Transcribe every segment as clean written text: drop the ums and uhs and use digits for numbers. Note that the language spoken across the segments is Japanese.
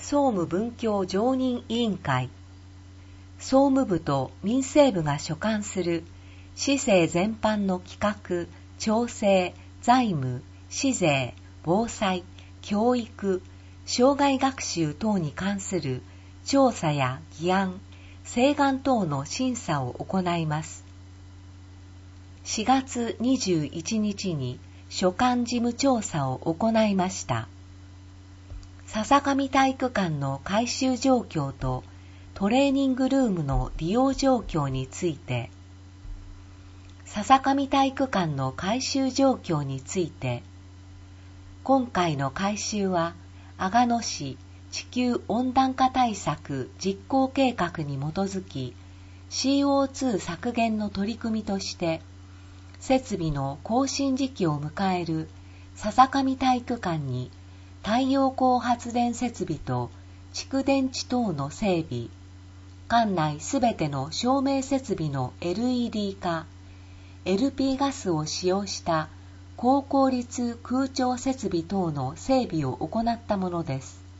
総務文教常任委員会、総務部と民政部が所管する市政全般の企画、調整、財務、市税、防災、教育、障害学習等に関する調査や議案、請願等の審査を行います。4月21日に所管事務調査を行いました。笹上体育館の改修状況とトレーニングルームの利用状況について、笹上体育館の改修状況について、今回の改修は阿賀野市地球温暖化対策実行計画に基づき CO2 削減の取り組みとして設備の更新時期を迎える笹上体育館に太陽光発電設備と蓄電池等の整備、館内すべての照明設備の LED 化、LP ガスを使用した高効率空調設備等の整備を行ったものです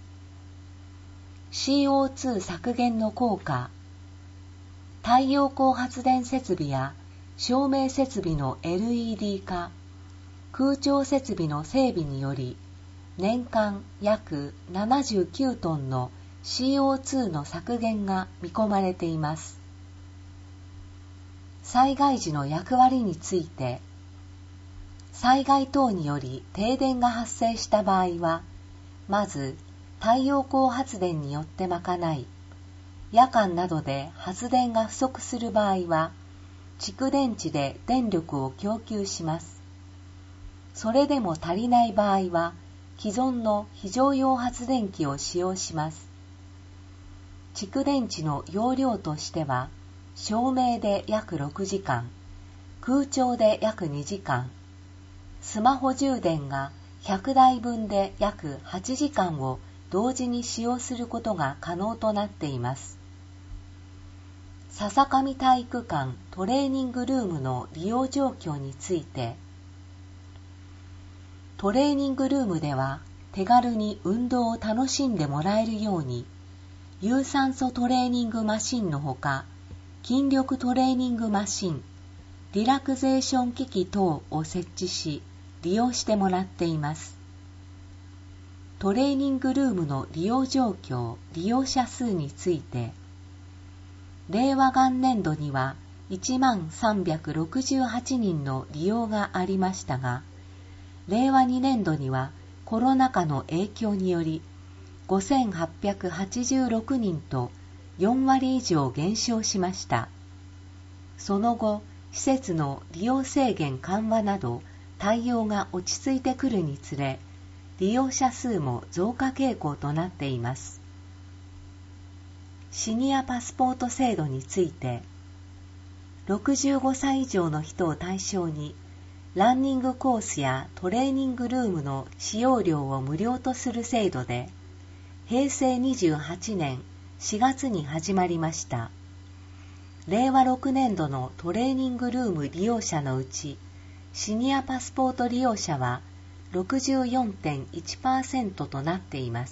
。CO2 削減の効果、太陽光発電設備や照明設備の LED 化、空調設備の整備により、年間約79トンの CO2 の削減が見込まれています。災害時の役割について、災害等により停電が発生した場合は、まず太陽光発電によって賄い、夜間などで発電が不足する場合は、蓄電池で電力を供給します。それでも足りない場合は、既存の非常用発電機を使用します。蓄電池の容量としては、照明で約6時間、空調で約2時間、スマホ充電が100台分で約8時間を同時に使用することが可能となっています。笹上体育館トレーニングルームの利用状況について、トレーニングルームでは手軽に運動を楽しんでもらえるように、有酸素トレーニングマシンのほか、筋力トレーニングマシン、リラクゼーション機器等を設置し、利用してもらっています。トレーニングルームの利用状況、利用者数について、令和元年度には1368人の利用がありましたが、令和2年度にはコロナ禍の影響により5886人と4割以上減少しました。その後、施設の利用制限緩和など対応が落ち着いてくるにつれ、利用者数も増加傾向となっています。シニアパスポート制度について、65歳以上の人を対象に、ランニングコースやトレーニングルームの使用料を無料とする制度で、平成28年4月に始まりました。令和6年度のトレーニングルーム利用者のうち、シニアパスポート利用者は 64.1% となっています。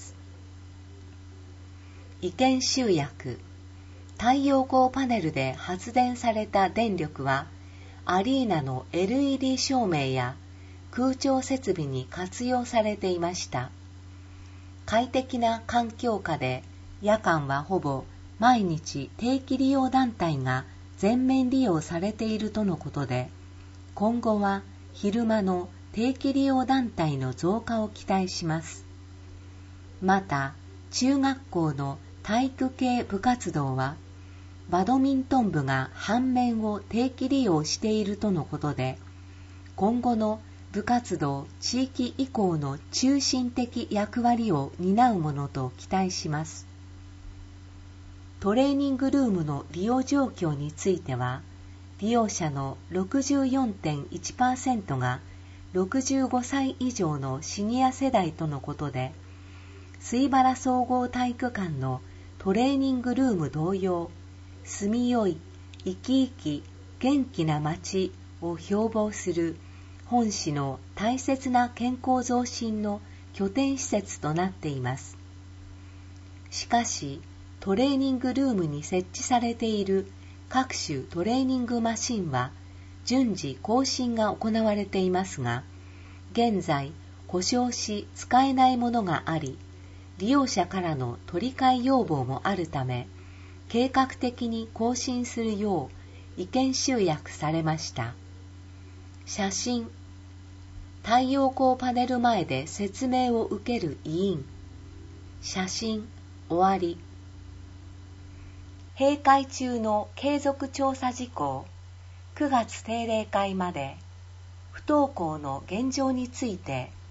意見集約。太陽光パネルで発電された電力は、アリーナの LED 照明や空調設備に活用されていました。快適な環境下で、夜間はほぼ毎日定期利用団体が全面利用されているとのことで、今後は昼間の定期利用団体の増加を期待します。また、中学校の体育系部活動は、バドミントン部が半面を定期利用しているとのことで、今後の部活動地域移行の中心的役割を担うものと期待します。トレーニングルームの利用状況については、利用者の 64.1% が65歳以上のシニア世代とのことで、水原総合体育館のトレーニングルーム同様、住みよい、生き生き、元気な街を標榜する本市の大切な健康増進の拠点施設となっています。 しかし、トレーニングルームに設置されている各種トレーニングマシンは順次更新が行われていますが、現在故障し使えないものがあり、利用者からの取り替え要望もあるため、計画的に更新するよう意見集約されました。写真。太陽光パネル前で説明を受ける委員。写真。終わり。閉会中の継続調査事項。9月定例会まで不登校の現状について